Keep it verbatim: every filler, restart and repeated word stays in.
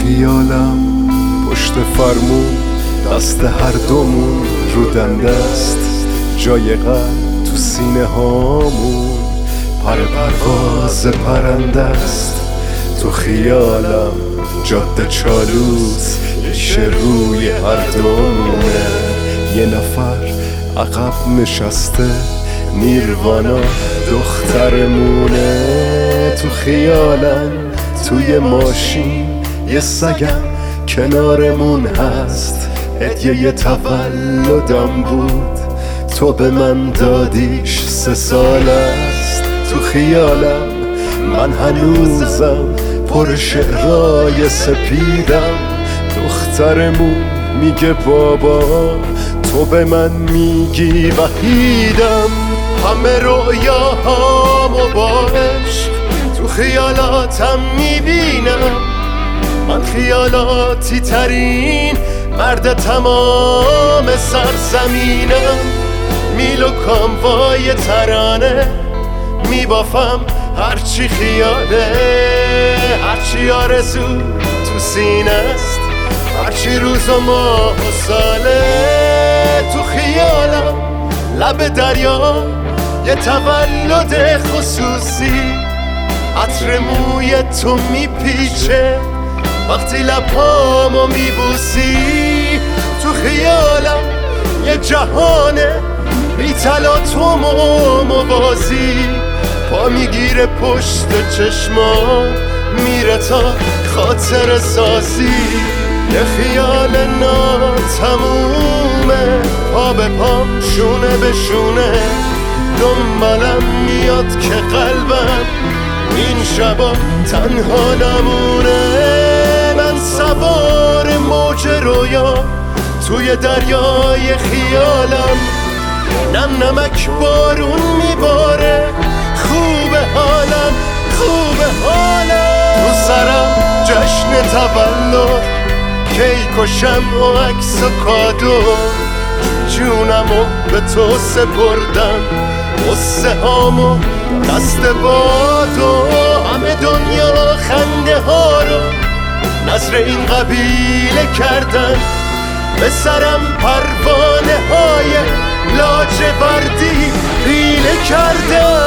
خیالم پشت فرمون، دست هر دومون رو دنده است، جای قلب تو سینه هامون پر پرواز پرنده است. تو خیالم جاده چالوس، ریشه روی هر دومونه، یه نفر عقب نشسته، نیروانا دخترمونه. تو خیالم توی ماشین یه سگم کنارمون هست، هدیه تولدم بود، تو به من دادیش سه سال است. تو خیالم من هنوزم پر شعرهای سپیدم، دخترمون میگه بابا، تو به من میگی وحیدم. همه رویاهامو با عشق تو خیالاتم میبینم، من خیالاتی ترین مرد تمام سرزمینم. میل و کاموای ترانه میبافم، هرچی خیاله، هرچی آرزو تو سینه است، هرچی روز و ماه و ساله. تو خیالم لب دریا یه تولد خصوصی، عطر موی تو میپیچه وقتی لبهامو میبوسی. تو خیالم یه جهانه بی طلا تو موازی، پا میگیره پشت چشما میره تا خاطر سازی. یه خیال ناتمومه، پا به پام شونه به شونه، دنبالم میاد که قلبم این شبا تنها نمونه. من سوار موج رویا توی دریای خیالم، نم نمک بارون میباره، خوبه حالم، خوبه حالم. تو سرم جشن تولد، کیک و شمع و عکس و کادو، جونمو به تو سپردم، قصه هامو دست بادو. همه دنیا خنده ها رو نظر این قبیله کردن، به سرم پروانه های لاجوردی پیله کردن.